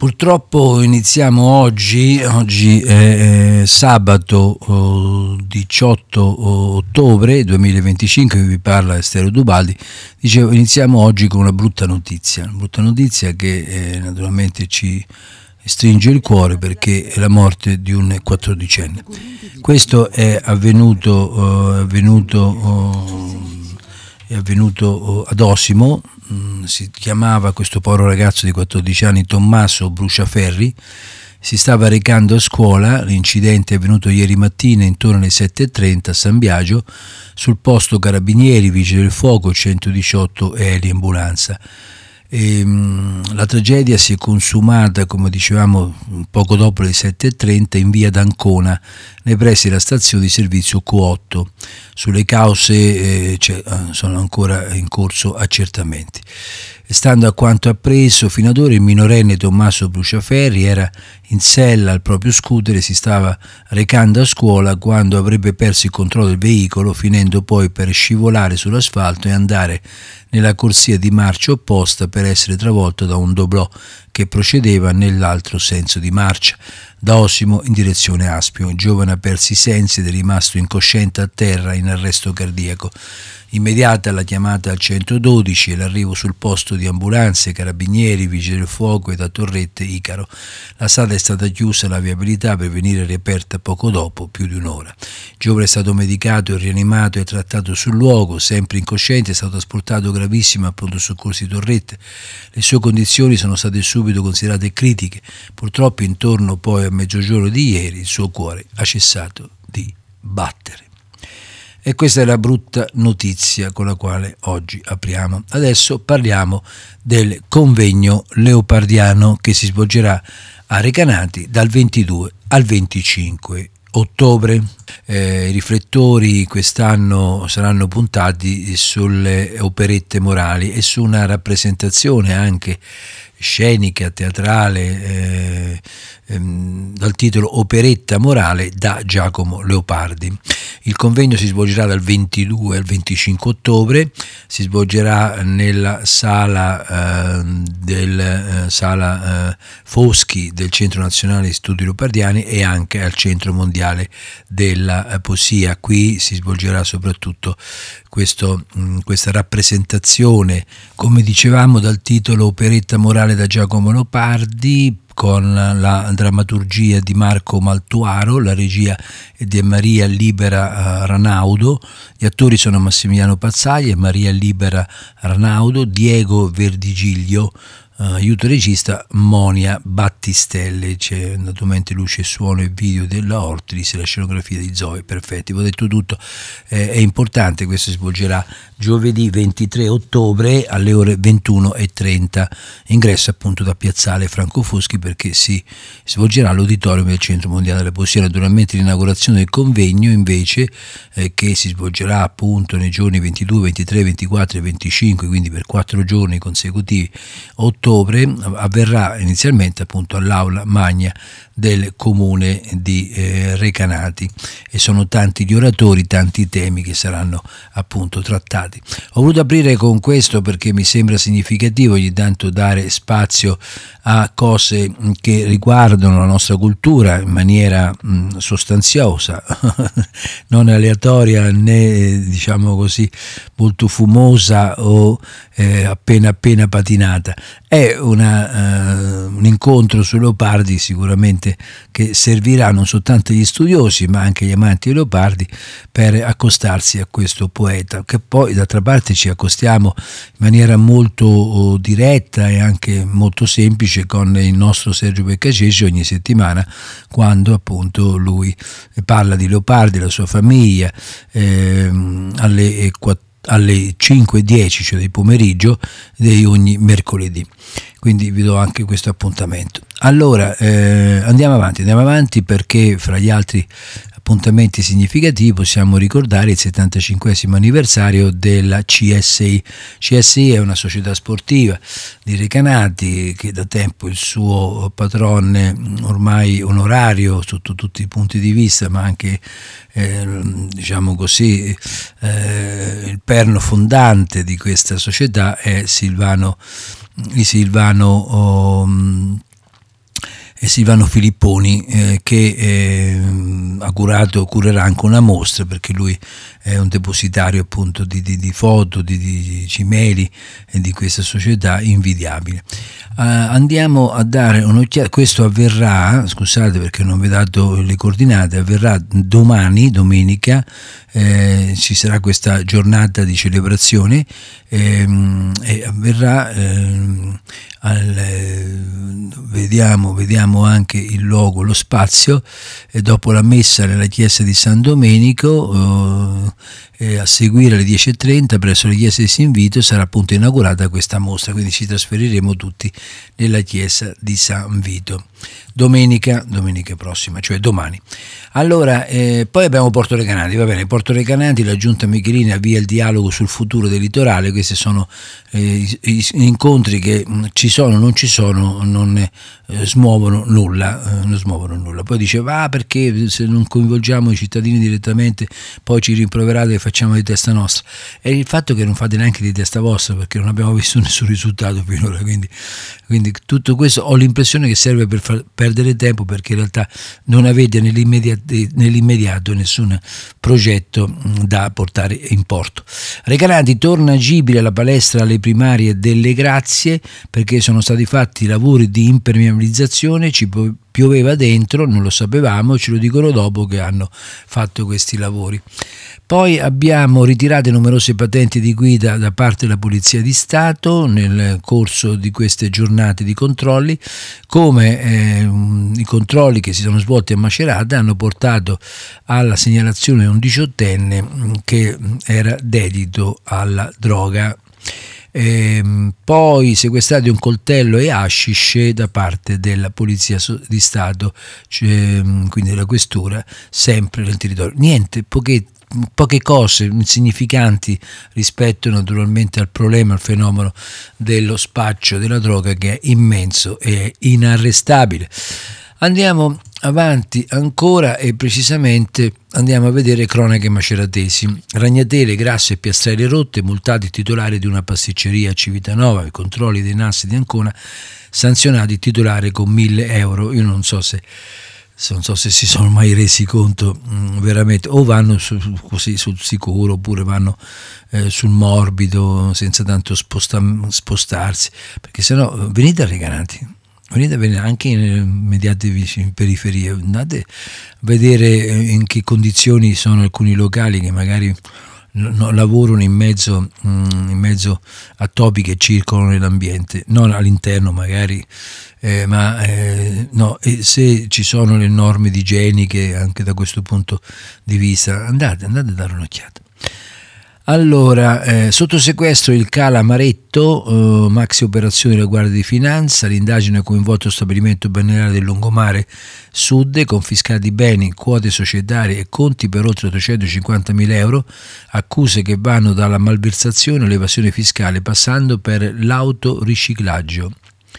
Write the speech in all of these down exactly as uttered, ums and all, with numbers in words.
Purtroppo iniziamo oggi, oggi è sabato oh, diciotto ottobre duemilaventicinque, vi parla Estero Dubaldi. Dicevo, iniziamo oggi con una brutta notizia, una brutta notizia che eh, naturalmente ci stringe il cuore, perché è la morte di un quattordicenne. Questo è avvenuto, uh, avvenuto uh, è avvenuto ad Osimo. Si chiamava questo povero ragazzo di quattordici anni Tommaso Bruciaferri. Si stava recando a scuola. L'incidente è avvenuto ieri mattina intorno alle sette e trenta a San Biagio, sul posto carabinieri, vigili del fuoco, centodiciotto e eliambulanza. E, mh, la tragedia si è consumata, come dicevamo, poco dopo le sette e trenta in via d'Ancona, nei pressi della stazione di servizio Q otto. Sulle cause eh, cioè, sono ancora in corso accertamenti. Stando a quanto appreso fino ad ora, il minorenne Tommaso Bruciaferri era in sella al proprio scooter e si stava recando a scuola quando avrebbe perso il controllo del veicolo, finendo poi per scivolare sull'asfalto e andare nella corsia di marcia opposta per essere travolto da un doblò che procedeva nell'altro senso di marcia, da Osimo in direzione Aspio. Il giovane ha perso i sensi ed è rimasto incosciente a terra in arresto cardiaco. Immediata la chiamata al centododici e l'arrivo sul posto di ambulanze, carabinieri, vigili del fuoco e da Torrette Icaro. La strada è stata chiusa alla viabilità per venire riaperta poco dopo, più di un'ora. Il giovane è stato medicato e rianimato e trattato sul luogo, sempre incosciente, è stato trasportato gravissimo al pronto soccorso di Torrette. Le sue condizioni sono state subito considerate critiche. Purtroppo intorno poi a mezzogiorno di ieri il suo cuore ha cessato di battere. E questa è la brutta notizia con la quale oggi apriamo. Adesso parliamo del convegno leopardiano che si svolgerà a Recanati dal ventidue al venticinque ottobre. Eh, I riflettori quest'anno saranno puntati sulle operette morali e su una rappresentazione anche scenica, teatrale, eh, ehm, dal titolo Operetta morale da Giacomo Leopardi. Il convegno si svolgerà dal ventidue al venticinque ottobre, si svolgerà nella sala, eh, del, eh, sala eh, Foschi del Centro Nazionale di Studi Leopardiani e anche al Centro Mondiale della eh, Poesia. Qui si svolgerà soprattutto questo, mh, questa rappresentazione, come dicevamo, dal titolo Operetta morale da Giacomo Leopardi, con la drammaturgia di Marco Maltuaro, la regia è di Maria Libera Ranaudo. Gli attori sono Massimiliano Pazzaglia, Maria Libera Ranaudo, Diego Verdigiglio, Uh, aiuto regista Monia Battistelli. C'è naturalmente luce, suono e video della Ortilis e la scenografia di Zoe. Perfetti, vi ho detto tutto. Eh, è importante, questo si svolgerà giovedì ventitré ottobre alle ore ventuno e trenta, ingresso appunto da Piazzale Franco Foschi, perché si svolgerà all'auditorium del Centro Mondiale della Poesia. Naturalmente l'inaugurazione del convegno invece, eh, che si svolgerà appunto nei giorni ventidue, ventitré, ventiquattro e venticinque, quindi per quattro giorni consecutivi, ottobre, avverrà inizialmente appunto all'aula magna del comune di eh, Recanati, e sono tanti gli oratori, tanti temi che saranno appunto trattati. Ho voluto aprire con questo perché mi sembra significativo ogni tanto dare spazio a cose che riguardano la nostra cultura in maniera mh, sostanziosa, non aleatoria né, diciamo così, molto fumosa o eh, appena appena patinata. È una, uh, un incontro su Leopardi sicuramente che servirà non soltanto agli studiosi ma anche agli amanti di Leopardi per accostarsi a questo poeta, che poi d'altra parte ci accostiamo in maniera molto uh, diretta e anche molto semplice con il nostro Sergio Beccaceci ogni settimana, quando appunto lui parla di Leopardi, la sua famiglia, ehm, alle quattro alle cinque e dieci, cioè di pomeriggio di ogni mercoledì. Quindi vi do anche questo appuntamento. Allora eh, andiamo avanti, andiamo avanti perché fra gli altri appuntamenti significativi possiamo ricordare il settantacinquesimo anniversario della C S I. C S I è una società sportiva di Recanati che da tempo il suo patrone ormai onorario sotto tutti i punti di vista, ma anche eh, diciamo così eh, il perno fondante di questa società è Silvano, Silvano oh, e Silvano Filipponi, eh, che eh, ha curato, curerà anche una mostra, perché lui è un depositario appunto di, di, di foto, di, di cimeli e di questa società invidiabile. Uh, andiamo a dare un'occhiata. Questo avverrà, scusate perché non vi ho dato le coordinate, avverrà domani, domenica, eh, ci sarà questa giornata di celebrazione ehm, e avverrà ehm, al, eh, vediamo, vediamo anche il luogo, lo spazio, e dopo la messa nella chiesa di San Domenico eh, a seguire alle dieci e trenta presso la chiesa di San Vito sarà appunto inaugurata questa mostra, quindi ci trasferiremo tutti nella chiesa di San Vito domenica, domenica prossima, cioè domani. Allora, eh, poi abbiamo Porto Recanati, va bene, Porto Recanati, la Giunta Michelini avvia il dialogo sul futuro del litorale. Questi sono eh, i, i incontri che mh, ci sono, non ci sono, non eh, smuovono nulla, eh, non smuovono nulla. Poi dice, va, ah, perché se non coinvolgiamo i cittadini direttamente poi ci rimproverate e facciamo di testa nostra. E il fatto che non fate neanche di testa vostra, perché non abbiamo visto nessun risultato finora, quindi, quindi tutto questo ho l'impressione che serve per far perdere tempo, perché in realtà non avete nell'immediato, nell'immediato nessun progetto da portare in porto. Recanati, torna agibile alla palestra alle primarie delle Grazie, perché sono stati fatti lavori di impermeabilizzazione, ci pioveva dentro, non lo sapevamo, ce lo dicono dopo che hanno fatto questi lavori. Poi abbiamo ritirato numerose patenti di guida da parte della Polizia di Stato nel corso di queste giornate di controlli, come eh, i controlli che si sono svolti a Macerata hanno portato alla segnalazione di un diciottenne che era dedito alla droga. E poi sequestrati un coltello e hashish da parte della Polizia di Stato, cioè, quindi della questura, sempre nel territorio. Niente, poche, poche cose insignificanti rispetto naturalmente al problema, al fenomeno dello spaccio della droga, che è immenso e inarrestabile. Andiamo avanti ancora e precisamente andiamo a vedere cronache maceratesi. Ragnatele, Grasso e Piastrelle rotte, multati il titolare di una pasticceria a Civitanova, i controlli dei N A S di Ancona, sanzionati il titolare con mille euro. Io non so se non so se si sono mai resi conto mh, veramente, o vanno su, così sul sicuro, oppure vanno eh, sul morbido senza tanto sposta, spostarsi, perché sennò venite a Recanati. Venite a vedere anche in immediate vicine periferie, andate a vedere in che condizioni sono alcuni locali che magari no, lavorano in mezzo, in mezzo a topi che circolano nell'ambiente, non all'interno magari, eh, ma eh, no, e se ci sono le norme igieniche anche da questo punto di vista, andate, andate a dare un'occhiata. Allora, eh, sotto sequestro il Cala Maretto, eh, maxi operazione della Guardia di Finanza, l'indagine ha coinvolto lo stabilimento balneare del Lungomare Sud, confiscati beni, quote societarie e conti per oltre ottocentocinquantamila euro, accuse che vanno dalla malversazione all'evasione fiscale passando per l'autoriciclaggio.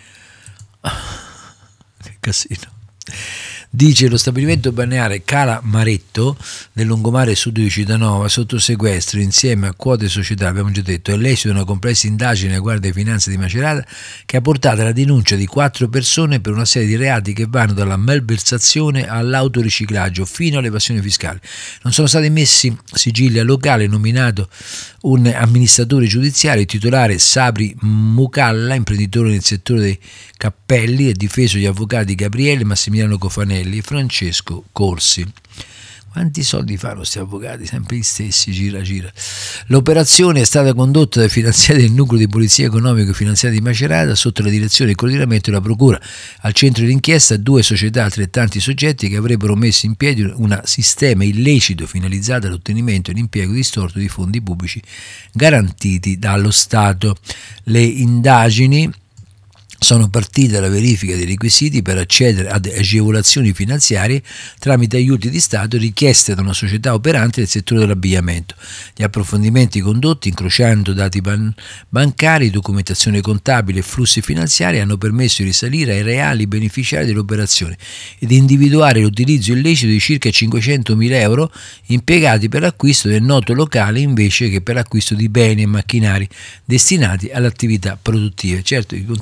Che casino. Dice lo stabilimento balneare Cala Maretto del Lungomare Sud di Civitanova sotto sequestro insieme a quote società, abbiamo già detto, è l'esito di una complessa indagine della Guardia di Finanza di Macerata che ha portato alla denuncia di quattro persone per una serie di reati che vanno dalla malversazione all'autoriciclaggio fino all'evasione fiscale. Non sono stati emessi sigilli al locale, nominato un amministratore giudiziario, il titolare Sabri Mucalla, imprenditore nel settore dei cappelli, e difeso gli avvocati Gabriele Massimiliano Cofanelli e Francesco Corsi. Quanti soldi fanno questi avvocati? Sempre gli stessi, gira gira. L'operazione è stata condotta dai finanziari del nucleo di polizia economico e finanziaria di Macerata sotto la direzione e il coordinamento della procura. Al centro dell'inchiesta due società, altrettanti soggetti che avrebbero messo in piedi un sistema illecito finalizzato all'ottenimento e l'impiego distorto di fondi pubblici garantiti dallo Stato. Le indagini sono partite dalla verifica dei requisiti per accedere ad agevolazioni finanziarie tramite aiuti di Stato richieste da una società operante nel settore dell'abbigliamento. Gli approfondimenti condotti, incrociando dati ban- bancari, documentazione contabile e flussi finanziari, hanno permesso di risalire ai reali beneficiari dell'operazione ed individuare l'utilizzo illecito di circa cinquecentomila euro impiegati per l'acquisto del noto locale invece che per l'acquisto di beni e macchinari destinati alle attività produttive. Certo, i controlli non li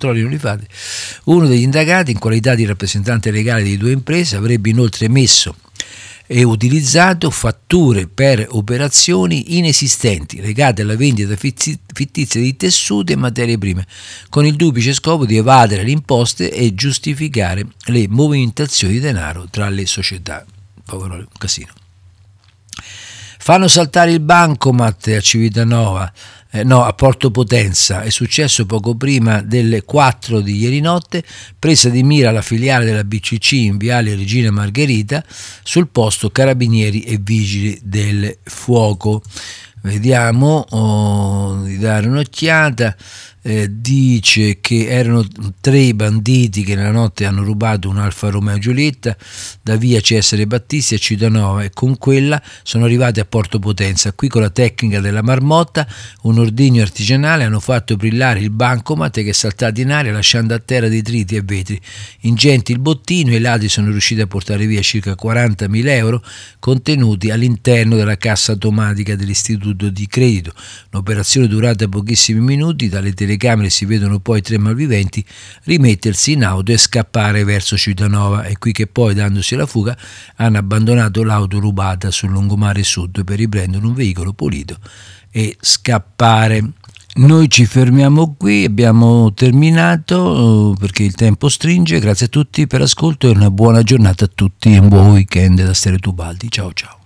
infatti. Uno degli indagati, in qualità di rappresentante legale di due imprese, avrebbe inoltre emesso e utilizzato fatture per operazioni inesistenti legate alla vendita fittizia di tessuti e materie prime, con il duplice scopo di evadere le imposte e giustificare le movimentazioni di denaro tra le società. Povero, un casino. Fanno saltare il bancomat a Civitanova, eh, no, a Porto Potenza. È successo poco prima delle quattro di ieri notte, presa di mira la filiale della B C C in Viale Regina Margherita, sul posto carabinieri e vigili del fuoco. Vediamo oh, di dare un'occhiata. Eh, dice che erano tre i banditi che nella notte hanno rubato un Alfa Romeo Giulietta da via Cesare Battisti a Civitanova e con quella sono arrivati a Porto Potenza. Qui con la tecnica della marmotta, un ordigno artigianale, hanno fatto brillare il bancomat che è saltato in aria lasciando a terra detriti e vetri. Ingenti il bottino e i ladri sono riusciti a portare via circa quarantamila euro contenuti all'interno della cassa automatica dell'istituto di credito. Un'operazione durata pochissimi minuti. Dalle telecamere camere si vedono poi tre malviventi rimettersi in auto e scappare verso Civitanova. È qui che poi, dandosi la fuga, hanno abbandonato l'auto rubata sul lungomare sud per riprendere un veicolo pulito e scappare. Noi ci fermiamo qui, abbiamo terminato perché il tempo stringe. Grazie a tutti per l'ascolto e una buona giornata a tutti e un buon weekend da Stereo Tubaldi. Ciao ciao.